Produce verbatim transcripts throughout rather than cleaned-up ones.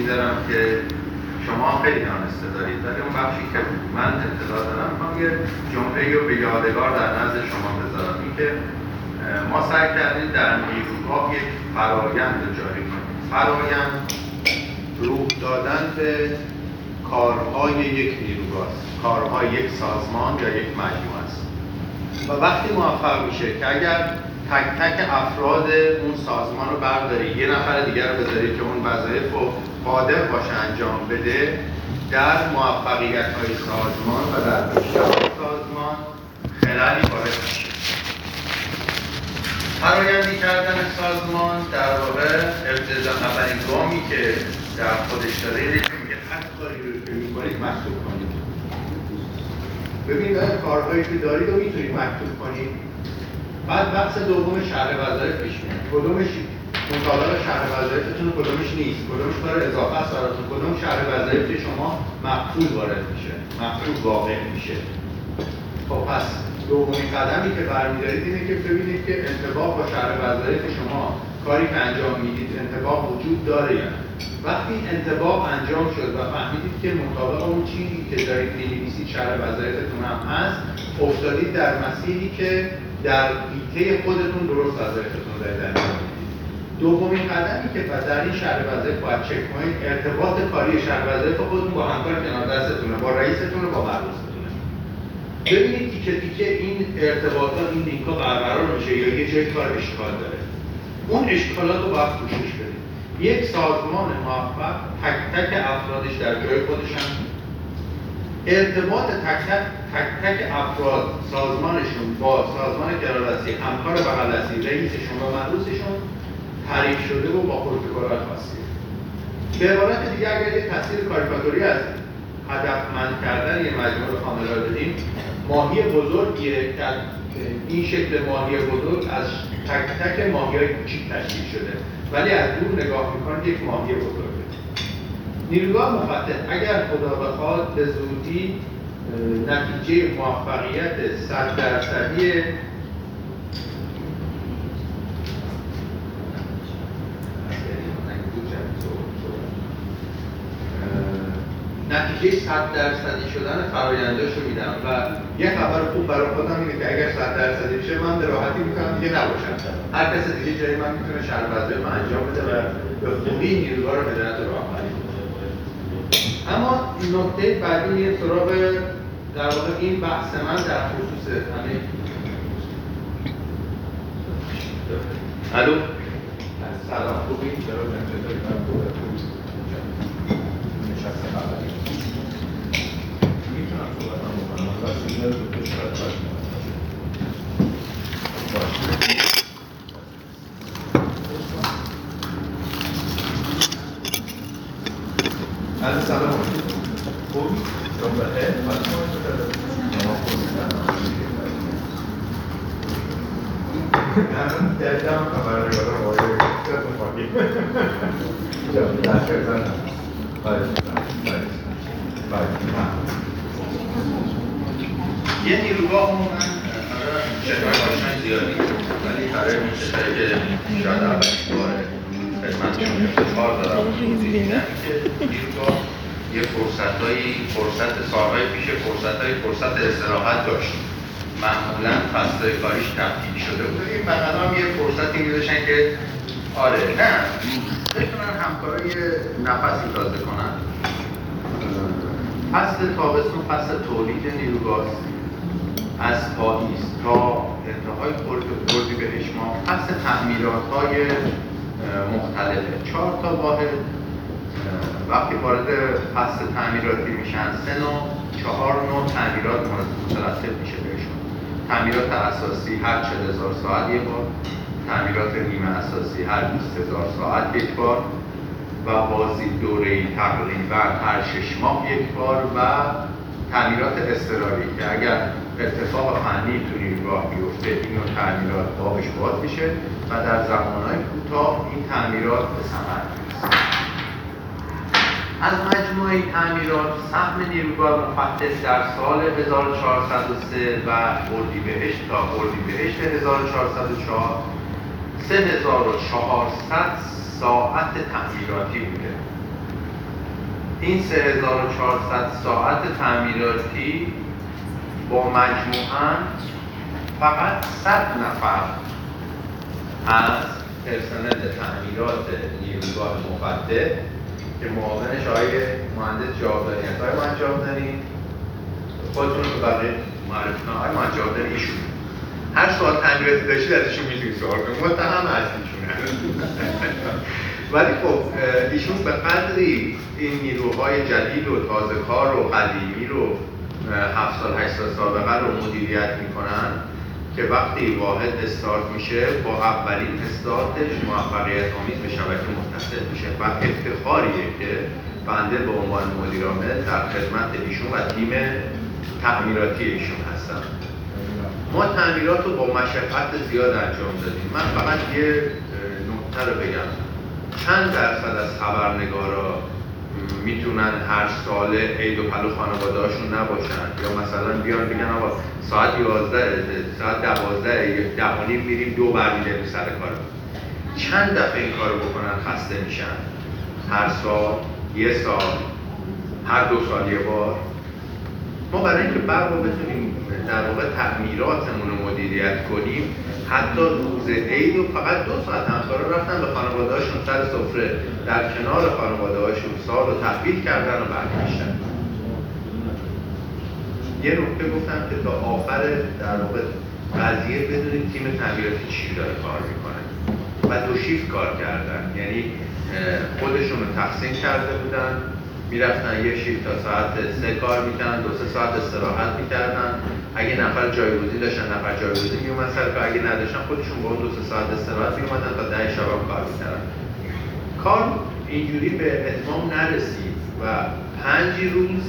میذارم که شما خیلی دانسته دارید، ولی اون بخشی که من اطلاع دارم میخوام یه جمله‌ای رو به یادگار در نزد شما بذارم. این که ما سعی کردیم در نیروگاه یک فرایند جاری کنیم. فرایند روح دادن به کارهای یک نیروگاه، کارهای یک سازمان یا یک مجموعه است. و وقتی موفق میشه که اگر تک تک افراد اون سازمان رو برداری، یه نفر دیگر رو بذاری که اون وظایف رو قادر باشه انجام بده، در موفقیت‌های سازمان و در پیشرفت سازمان خللی وارد میشه. فرآیندی کردن سازمان در واقع ابتدا اولین گامی که در خودش داره اینه که میگه هر کاری رو که می‌کنید مکتوب کنید. ببینید کارهایی که دارید رو میتونید مکتوب کنید. بعد بحث دوم شرح وظایف پیش میاد. کدومش مطابق شرح وظایفتون، کدومش نیست، کدومش کار اضافه است براتون، کدوم شرح وظایف شما مقبول وارد میشه، مقبول واقع میشه. خب پس دومین قدمی که برمی‌دارید اینه که ببینید که انطباق با شرح وظایف شما کاری که انجام میدید انطباق وجود داره یا نه. وقتی انطباق انجام شد و فهمیدید که مطابق اون چیزی که دارید می‌نویسید شرح وظایفتون هم هست، افتادید در مسیری که در حیطه خودتون درست وظایفتون رو دارید انجام میدید. دومین قدمی که در این شرح وظایف باید چک کنید ارتباط کاری شرح وظایف خودتون با همکار کنار دستتونه، با رئیستون و با مرؤوستونه. ببینید تیکه تیکه این ارتباطات، این لینک‌ها برقرار میشه یا یه جای کار اشکال داره. اون اشکالات رو باید پوشش بدید. یک سازمان موفق تک تک افرادش در جای خودشن، ارتباط تک تک تک تک افراد سازمانشون با سازمان کناره‌دستی، همکار بغل‌دستی، رئیسشون و مرؤوسشون تعریف شده و با پروتکل‌های خاصی. به عبارت دیگه اگر یه تصویر کاریکاتوری از هدفمند کردن یه مجموعه کامل رو بدیم، ماهی بزرگیه که این شکل ماهی بزرگ از تک تک ماهی‌های کوچیک تشکیل شده، ولی از دور نگاه می‌کنید یک ماهی بزرگه. نیروگاه مفتح اگر خدا بخواد به زودی نتیجه موفقیت صد درصدی نتیجه صد درصدی شدن فرآینداشو میدم و یه خبر خوب برای خودم اینه که اگر صد درصدی بشه من به راحتی میتونم دیگه نباشم. هر کس دیگه جای من میتونه شرح وظایف انجام بده و به خوبی نیروگاه رو هدایت و راهبری کنه. اما نکته بعدی میره سراغ در واقع این بحث من در خصوص همین الو سلام خوبی چرا چطوری من خوبه نشسته خبری میتونم صحبت هم بکنم واسه این رو تو شاید باشه الو سلام خوبی شما بخیر حال شما چطوره شما خوبی من دلتم خبر نگارم آقای کتتون خواهی جمعی تشکر زنم باید باید باید یه نیروگاه رو من شکرهای باشن زیادی ولی برای اون شکرهایی که شاید اولین باره خدمتشون افتخار دارم دیدم که نیروگاه یه فرصتهایی فرصت سالهای پیش فرصتهای فرصت استراحت داشت. معمولا فصلهای کاریش تبدیل شده بود. این بقیدا هم یه فرصتی می‌داشتن که آره نه بتونن همکارای نفسی تازه کنن. فصل تابستون فصل تولید نیروگاه از پاییز تا انتهای اردیبهشت ماه فصل تعمیرات‌های مختلفه. چهار تا واحد وقتی وارد فصل تعمیراتی میشن سه نوع چهار نوع تعمیرات مترتب میشه بهشون. تعمیرات اساسی هر چهل هزار ساعت یک بار، تعمیرات نیمه اساسی هر بیست هزار ساعت یک بار و بازی دوره‌ای تقریبا هر شش ماه یک بار و تعمیرات اضطراری که اگر اتفاق فنی تو نیروگاه بیفته این نوع تعمیرات بابش باز میشه و در زمانهای کوتاه این تعمیرات به ثمر میرسه. از مجموعه تعمیرات سهم نیروگاه مفتح در سال هزار و چهارصد و سه و اردیبهشت تا اردیبهشت هزار و چهارصد و چهار سه هزار و چهارصد ساعت تعمیراتی بوده. این سه هزار و چهارصد ساعت تعمیراتی با مجموعاً فقط صد نفر از پرسنل تعمیرات نیروگاه مقدم که معاونش آقای مهندس جاودانی هست. آقای مهندس جاودانی خودتون رو بقیه معرفی کنم. آقای مهندس جاودانی ایشون هر سوال تعمیراتی داشتید ازشون میتونید سوال کنید، متهم هستیشون ولی خب ایشون به قدری این نیروهای جدید و تازه کار و قدیمی رو هفت سال هشت سال سابقه رو مدیریت میکنن که وقتی واحد استارت میشه با اولین استارتش موفقیت آمیز به شبکه متصل میشه و افتخاریه که بنده به عنوان مدیر عامل در خدمت ایشون و تیم تعمیراتی ایشون هستم. ما تعمیرات رو با مشقت زیاد انجام دادیم. من فقط یه نکته رو بگم، چند درصد از خبرنگارا میتونن هر سال عید و پلو خانواده هاشون نباشن یا مثلا بیان بگن آقا ساعت یازده ساعت دوازده ده و نیم میریم دو برمیگردیم سر کار. چند دفعه این کارو بکنن خسته میشن؟ هر سال، یه سال، هر دو سال یه بار. ما برای اینکه برق رو بتونیم در واقع تعمیراتمون رو مدیریت کنیم، حتی روز عید و فقط دو ساعت همکارا رفتن به خانواده‌هاشون سر سفره در کنار خانواده‌هاشون سال رو تحویل کردن و برگشتن. یه نکته گفتم که تا آخر در واقع قضیه بدونید تیم تعمیراتی چی داره کار میکنه و دو شیفت کار کردن، یعنی خودشون رو تقسیم کرده بودن، میرفتن یه شیفت تا ساعت سه کار میکردن، دو سه ساعت استراحت میکردن. اگه نفر جایگزین داشتن نفر جایگزین میومد سر کار، اگه نداشتن خودشون با اون دو سه ساعت استراحت میومدن تا ده شب کار میکردن. کار اینجوری به اتمام نرسید و پنج روز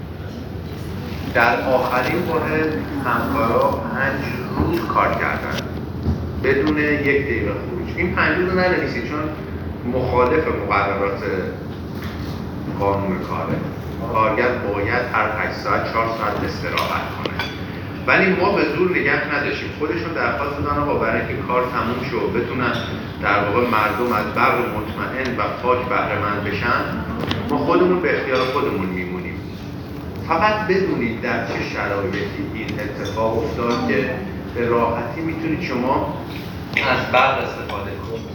در آخرین واحد همکارا پنج روز کار کردن بدون یک دقیقه خروج. این پنج روز رو ننویسید چون مخالف مقررات قانون کاره. کارگر باید هر هشت ساعت چهار ساعت استراحت کنه. ولی ما به زور نگه نداشتیم. خودشون درخواست دادن آقا برای اینکه کار تموم شد بتونن در واقع مردم از برق مطمئن و پاک بهره مند بشن، ما خودمون به اختیار خودمون میمونیم. فقط بدونید در چه شرایطی این اتفاق افتاد که به راحتی میتونید شما از برق استفاده کنید.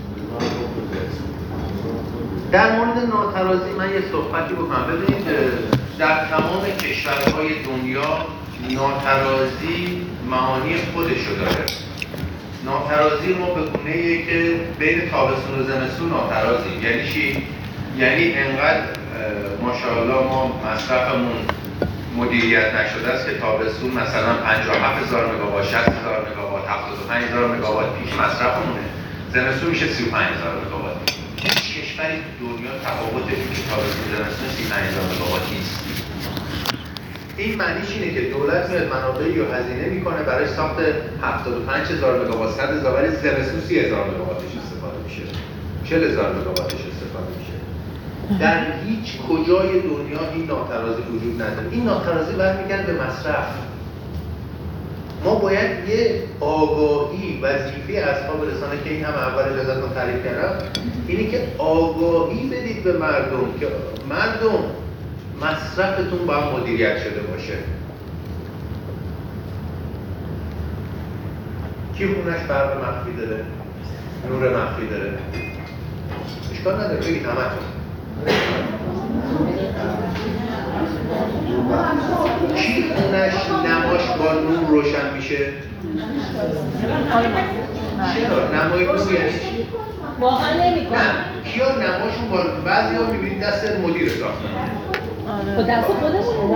در مورد ناترازی من یه صحبتی بکنم. ببینید در تمام کشورهای دنیا ناترازی معانی خودشو داره. ناترازی ما به گونه‌ایه که بین تابستون و زمستون ناترازیم. یعنی چی؟ یعنی انقدر ماشاءالله ما مصرفمون مدیریت نشده است که تابستون مثلا پنجاه و هفت هزار مگاوات، شصت هزار مگاوات، هفتاد و پنج هزار مگاوات پیش مصرفمونه. زمستون میشه سی و پنج هزار مگاوات. هیچ کشوری تو دنیا تفاوتش که تابستون زمستون سی و پنج هزار مگاوات نیست. این معنیش اینه که دولت میاد منابعی رو هزینه میکنه برای ساخت هفتاد و پنج هزار مگاوات، صد هزار، ولی زمستون سی هزار مگاواتش استفاده میشه، چهل هزار مگاواتش استفاده میشه. در هیچ کجای دنیا این ناترازی وجود نداره. این ناترازی برمیگرده به مصرف. ما باید یه آگاهی وظیفه اصحاب رسانه که این هم اول اجازهتون تعریف کردم اینه که آگاهی بدید به مردم که مردم مصرفتون باید مدیریت شده باشه. کی خونش برق مخفی داره؟ نور مخفی داره؟ اشکال نداره بگید همتون. کی خونش نماش با نور روشن میشه؟ چرا؟ نمای نور یعنی چی؟ واقعا نمی‌کنه. نه، کیا نماشون با بعضی‌ها می‌بینید دست مدیر ساختمان. با دست خودمون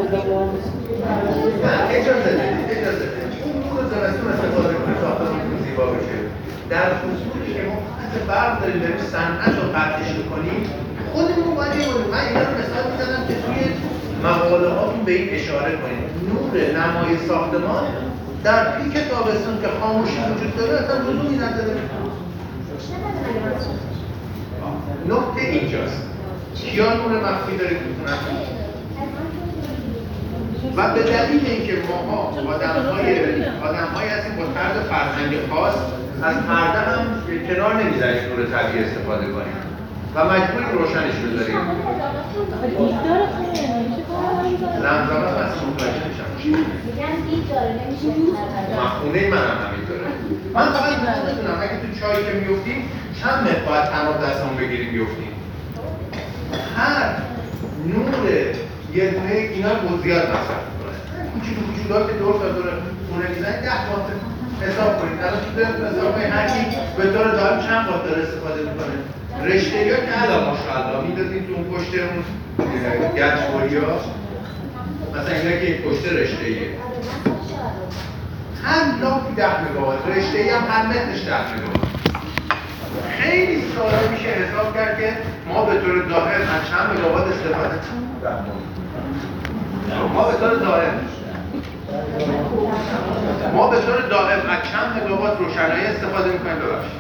نه، اجازه بدید، اجازه بدید. اون زمستون استفاده کنه ساختمانتون زیبا بشه. در خصوصی که ما خط برق داریم بریم صنعت رو قطعش کنیم، خودمون باید می‌مونیم. من اینا رو مثال می‌زنم که توی مقاله هاتون به این اشاره کنید. نور نمای ساختمان در پیک تابستون که خاموشی وجود داره اصلا لزومی نداره. نکته اینجاست. کیا نور مخفی داره که میتونن و به دلیل اینکه ماها آدم‌های آدم‌هایی هستیم با طرز فرهنگ خاص از پرده هم کنار نمی‌ذاریم نور طبیعی استفاده کنیم و مجبوریم روشنش بذاریم. خونه منم همینطوره. من فقط می‌دونم اگه تو چایی که میفتیم چند متر باید تناب دستمون بگیریم بیفتیم. هر نور یه دونه اینا رو زیاد مصرف می‌کنه. کوچولو کوچولو که دور تا دور خونه میزنید ده وات حساب کنید. الان تو دارید حساب کنید هر کی به طور دائم چند وات داره استفاده می‌کنه. رشته‌ها که حالا ماشاءالله می‌دادید تو اون پشت اون گچ‌بریا مثلا اینا که پشت رشته‌ایه. هر لامپی ده مگاوات، رشته‌ای هم هر مترش ده مگاوات. خیلی ساده میشه حساب کرد که ما به طور دائم از چند مگاوات استفاده ما به طور دائم ما به طور دائم از چند مگاوات روشنایی استفاده میکنیم ببخشید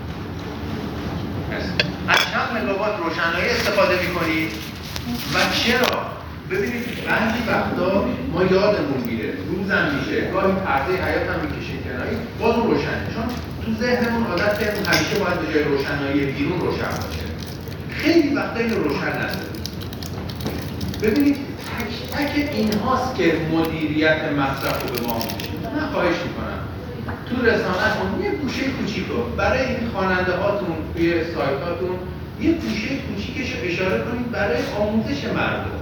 از چند مگاوات روشنایی استفاده میکنیم و چرا؟ ببینید بعضی وقتا ما یادمون میره روزم میشه گاهی پرده حیات هم میکشیم کناری باز اون روشنه چون تو ذهنمون عادت کردیم همیشه باید به جای روشنایی بیرون روشن باشه خیلی وقتا این روشن نداره ببینید تک تک این هاست که مدیریت مصرف رو به ما میشه من خواهش میکنم تو رسانه‌تون یه گوشه کوچیکو برای این خواننده هاتون توی سایت هاتون یه گوشه کوچیکش اشاره کنید برای آموزش مردم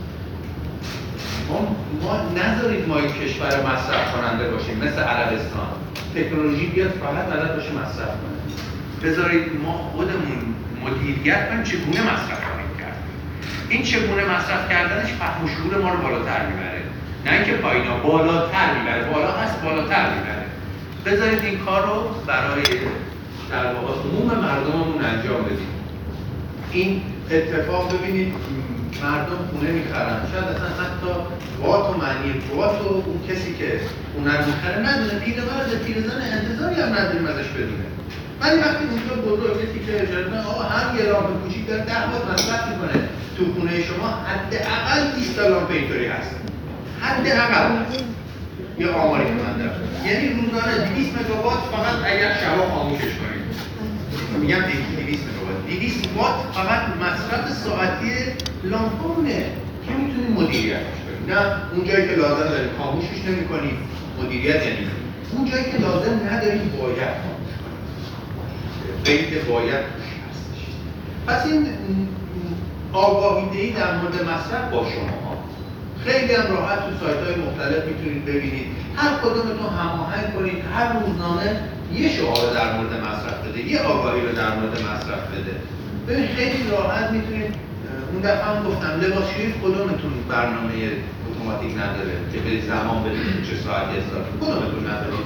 ما, ما نذارید ما یک کشور مصرف کننده باشیم مثل عربستان تکنولوژی بیاد فقط بلد باشه مصرف کنه بذارید ما خودمون مدیریت کنیم چگونه مصرف کنیم کرد این چگونه مصرف کردنش فهم و شعور ما رو بالاتر میبره نه اینکه پایینا بالاتر میبره بالا هست بالاتر میبره بذارید این کار رو برای در واقع عموم مردممون انجام بدیم این اتفاق ببینید مردم خونه میخرن شاید اصلا حتی وات و معنی وات و اون کسی که خونه رو میخره ندونه پیرمرد پیرزن انتظاری هم نداریم ازش بدونه ولی وقتی اونجا بزرگ کسی که اجازه آقا هم یه لامپ کوچیک داره ده وات مصرف میکنه تو خونه شما حداقل بیست تا لامپ اینطوری هست حداقل یه آماری که من دارم یعنی روزانه دویست مگاوات فقط اگر شبا خاموشش کنید میگم دویست مگاوات دویست وات فقط مصرف ساعتی لامپونه که میتونید مدیریتش کنید نه اون جایی که لازم دارید خاموشش نمی‌کنید مدیریت یعنی اون جایی که لازم ندارید باید خاموش کنید قید باید توش هستش پس این آگاهی دهی در مورد مصرف با شما خیلی هم راحت تو سایت‌های مختلف میتونید ببینید هر کدومتون هماهنگ کنید هر روزنامه یه شعار در مورد مصرف بده یه آگاهی رو در مورد مصرف بده ببین خیلی راحت میتونید اون دفعه هم گفتم لباسشویی کدومتون برنامه اتوماتیک نداره که به زمان بدونید چه ساعتی استفاده کدومتون نداره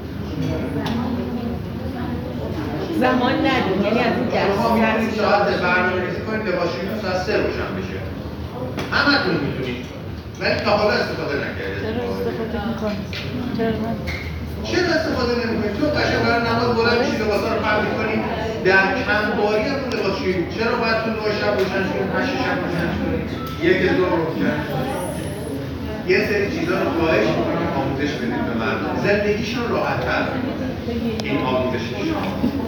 زمان نداره یعنی از این درس شما میتونید ساعت برنامه‌ریزی کنید لباسشویی ساعت سه روشن بشه همتون میتونید ولی تا حالا استفاده نکردید چرا استفاده می‌کنید چرا چرا استفاده نمی‌کنید تو قشنگ برای نماز بلند میشید لباسا رو پرت می‌کنید در چند باری هم اون لباسشویی چرا باید تو نه شب روشن کنید هشت شب روشن کنید یک دو روشن یه سری چیزا رو خواهش می‌کنم آموزش بدید به مردم زندگیشون راحت‌تر می‌کنه این آموزش شما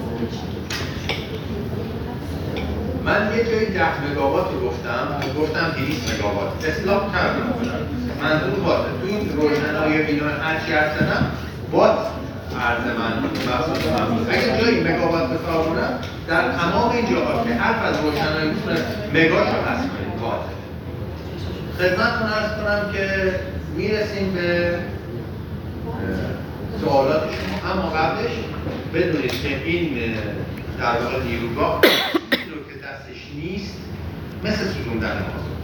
من یه جایی ده مگاوات رو گفتم گفتم دویست مگاوات اصلاح کردم منظور واته تو این روشنایی اینا هر چی عرض زدم وات عرض من مقصود من بود اگر جایی مگاوات به کار کنم در تمام این جاها که حرف از روشنایی میتونه مگاشو هست کنید واته خدمتتون عرض کنم که میرسیم به سوالات شما اما قبلش بدونید که این در واقع نیروگاه نیست مثل سوزوندن مازوت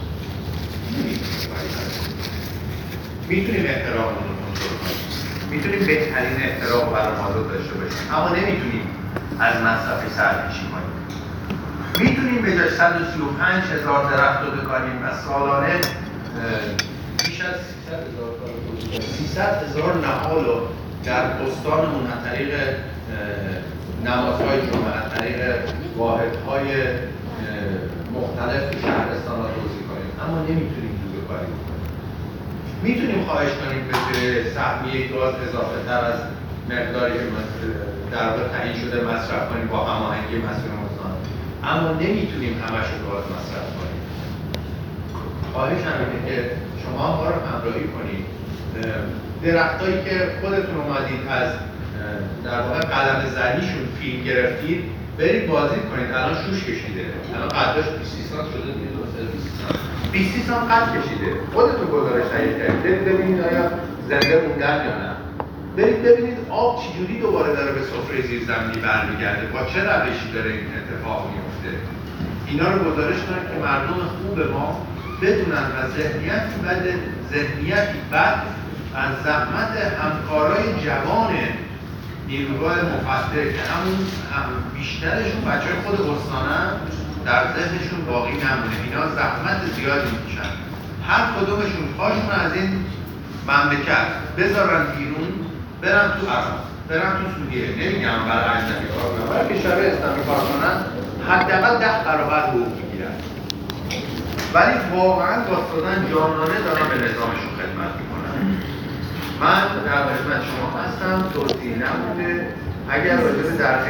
میتونیم احتراممون رو کنترل کنیم میتونیم بهترین احترام برای مازوت داشته باشیم اما نمیتونیم از مصرف سرپیچی کنیم میتونیم به جای صد و سی و پنج هزار درخت رو بکنیم و سالانه بیش از سیصد هزار نهال رو در استانمون از طریق نمازهای جمعه از طریق واحدهای مختلف تو شهرستان ها توزیع کنیم اما نمیتونیم جور کاری بکنیم میتونیم خواهش کنیم به سهمیه گاز اضافه تر از مقداری که در واقع تعیین شده مصرف کنیم با هماهنگی مسئولین استان اما نمیتونیم همش رو گاز مصرف کنیم خواهش هم اینه که شما ما رو همراهی کنید درختایی که خودتون اومدید از در واقع قلم زنیشون فیلم گرفتید برید بازی کنید. الان شوش کشیده، الان قدش بیست سانت شده دیگه، درسته؟ بیست سانت قد کشیده. خودتون گزارش تهیه کردید، برید ببینید آیا زنده موندن یا نه. برید ببینید آب چجوری دوباره داره به سفره زیرزمینی برمیگرده، با چه روشی داره این اتفاق میفته. اینا رو گزارش کنید که مردم خوب ما بدونن و ذهنیتی بد ذهنیتی بد از زحمت همکارای جوان نیروگاه مفدر که همون هم بیشترشون بچه خود استانه در ذهنشون باقی نمونه. اینا زحمت زیادی میکشن، هر کدومشون پاشون از این مملکت بذارن بیرون، برن تو عراق، برن تو سوریه، نمیگم برای اجنبی کار کنن، برای کشور اسلامی کار کنن، حداقل ده برابر حقوق میگیرن. ولی واقعا واسطادن جانانه دارن به نظامشون خدمت میکنن. من در خدمت شما هستم، توصیه نبوده. اگر راجع به در